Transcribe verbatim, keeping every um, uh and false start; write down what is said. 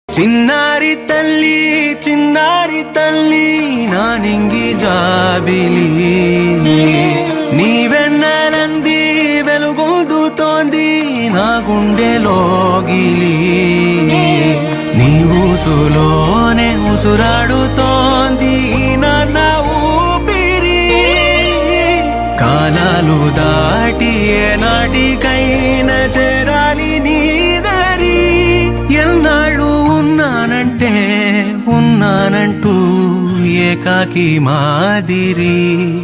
చిన్నారి తల్లి చిన్నారి తల్లి నా నింగి జాబిలి నీవెన్నెలంది వెలుగొందుతోంది నా గుండెలోగిలి నీ ఊసులోనే ఉసురాడుతోంది నాన్న ఊపిరి కాలాలు దాటి ఏనాటికైనా చేరాలి నీ దరి ఎన్నాళ్ళు ఉన్నానంటే ఉన్నానంటూ ఏకాకి మాదిరి